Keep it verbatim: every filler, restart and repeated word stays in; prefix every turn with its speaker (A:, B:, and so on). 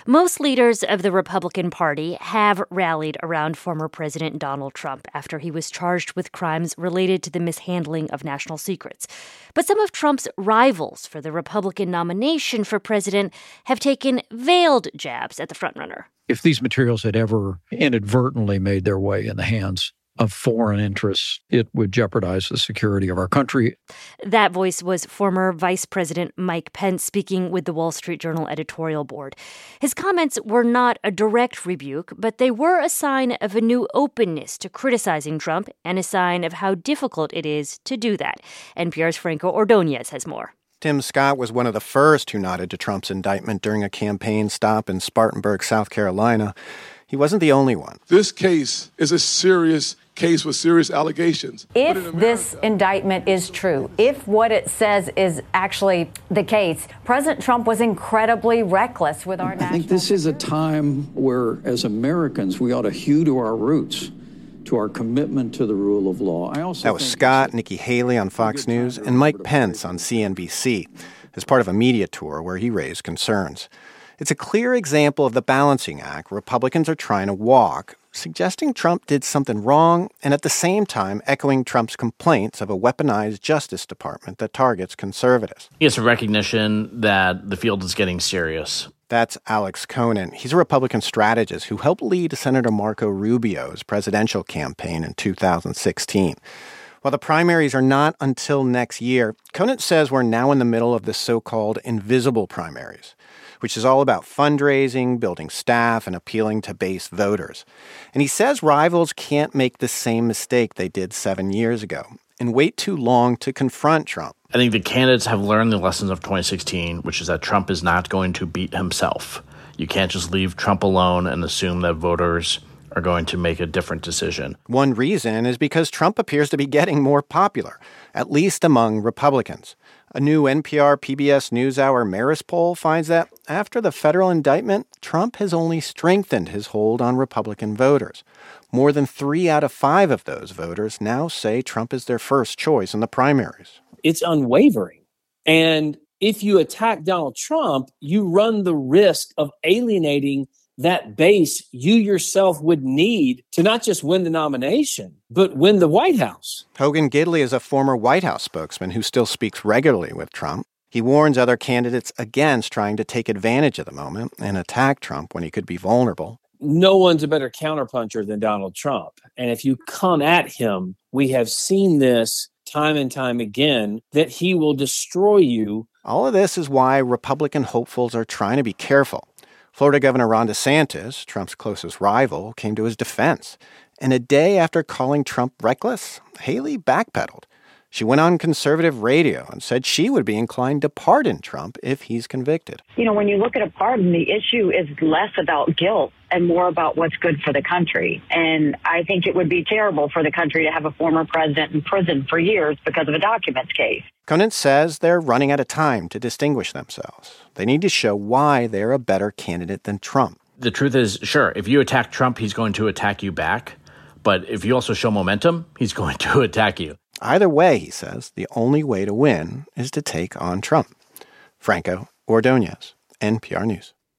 A: Most leaders of the Republican Party have rallied around former President Donald Trump after he was charged with crimes related to the mishandling of national secrets. But some of Trump's rivals for the Republican nomination for president have taken veiled jabs at the frontrunner.
B: If these materials had ever inadvertently made their way in the hands of foreign interests, it would jeopardize the security of our country.
A: That voice was former Vice President Mike Pence speaking with the Wall Street Journal editorial board. His comments were not a direct rebuke, but they were a sign of a new openness to criticizing Trump and a sign of how difficult it is to do that. N P R's Franco Ordonez has more.
C: Tim Scott was one of the first who nodded to Trump's indictment during a campaign stop in Spartanburg, South Carolina. He wasn't the only one.
D: This case is a serious case with serious allegations.
E: If America, this indictment is true, if what it says is actually the case, President Trump was incredibly reckless with our national
B: I think this
E: security.
B: is a time where, as Americans, we ought to hew to our roots, to our commitment to the rule of law. I also
C: that was Scott, Nikki Haley on Fox News, and Mike Pence on C N B C as part of a media tour where he raised concerns. It's a clear example of the balancing act Republicans are trying to walk, suggesting Trump did something wrong and at the same time echoing Trump's complaints of a weaponized Justice Department that targets conservatives.
F: It's a recognition that the field is getting serious.
C: That's Alex Conan. He's a Republican strategist who helped lead Senator Marco Rubio's presidential campaign in two thousand sixteen. While the primaries are not until next year, Conan says we're now in the middle of the so-called invisible primaries, which is all about fundraising, building staff, and appealing to base voters. And he says rivals can't make the same mistake they did seven years ago and wait too long to confront Trump.
F: I think the candidates have learned the lessons of twenty sixteen, which is that Trump is not going to beat himself. You can't just leave Trump alone and assume that voters are going to make a different decision.
C: One reason is because Trump appears to be getting more popular, at least among Republicans. A new N P R P B S NewsHour Marist poll finds that after the federal indictment, Trump has only strengthened his hold on Republican voters. More than three out of five of those voters now say Trump is their first choice in the primaries.
G: It's unwavering. And if you attack Donald Trump, you run the risk of alienating that base you yourself would need to not just win the nomination, but win the White House.
C: Hogan Gidley is a former White House spokesman who still speaks regularly with Trump. He warns other candidates against trying to take advantage of the moment and attack Trump when he could be vulnerable.
G: No one's a better counterpuncher than Donald Trump. And if you come at him, we have seen this time and time again, that he will destroy you.
C: All of this is why Republican hopefuls are trying to be careful. Florida Governor Ron DeSantis, Trump's closest rival, came to his defense. And a day after calling Trump reckless, Haley backpedaled. She went on conservative radio and said she would be inclined to pardon Trump if he's convicted.
H: You know, when you look at a pardon, the issue is less about guilt and more about what's good for the country. And I think it would be terrible for the country to have a former president in prison for years because of a documents case.
C: Conan says they're running out of time to distinguish themselves. They need to show why they're a better candidate than Trump.
F: The truth is, sure, if you attack Trump, he's going to attack you back. But if you also show momentum, he's going to attack you.
C: Either way, he says, the only way to win is to take on Trump. Franco Ordonez, N P R News.